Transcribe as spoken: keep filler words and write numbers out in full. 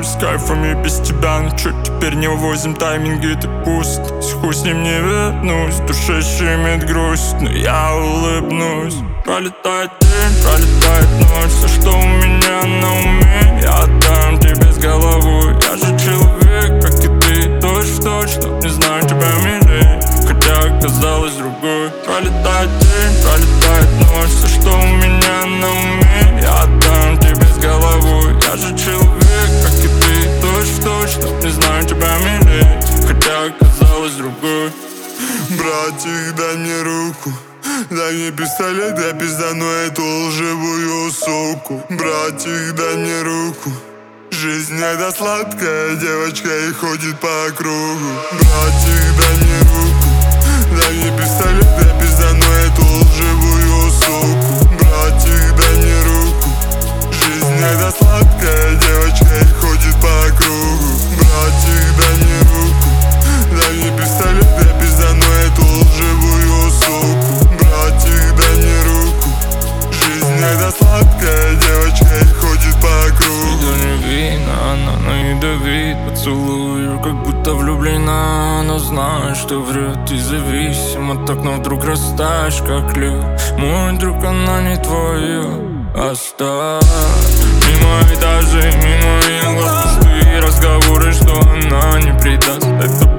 с кайфом и без тебя. Ну чё, теперь не увозим тайминги, ты пуст. Хуй с ним не вернусь, в душе щемит грусть, но я улыбнусь. Пролетает день, пролетает ночь, все, что у меня на уме, я отдам тебе с головой. Я же человек, как и ты, точь-в-точь, но не знаю тебя милее, хотя оказалась другой. Пролетает день, пролетает ночь, все, что у меня на уме, я отдам тебе с головой. Я же человек, как и ты, точь-в-точь, но не знаю тебя милее, хотя оказалась другой. Братик, дай мне руку, дай мне пистолет, я пиздану эту лживую суку. Братик, дай мне руку, жизнь это сладкая девочка и ходит по кругу. Братик, дай мне руку, дай мне пистолет, я пиздану эту лживую суку. Братик, дай мне руку, жизнь это сладкая девочка и ходит по кругу. Братик, дай мне руку, дай мне пистолет, я пиздану эту лживую суку. Братик, дай мне руку, жизнь это сладкая девочка и ходит по кругу. Виду не видно, она на ядовит поцелую, как будто влюблена, но знает, что врет и зависима. Так, но вдруг растаешь, как лед. Мой друг, она не твоя, оставь. Мимо этажей, мимо ее глаз пустые разговоры, что она не предаст. Это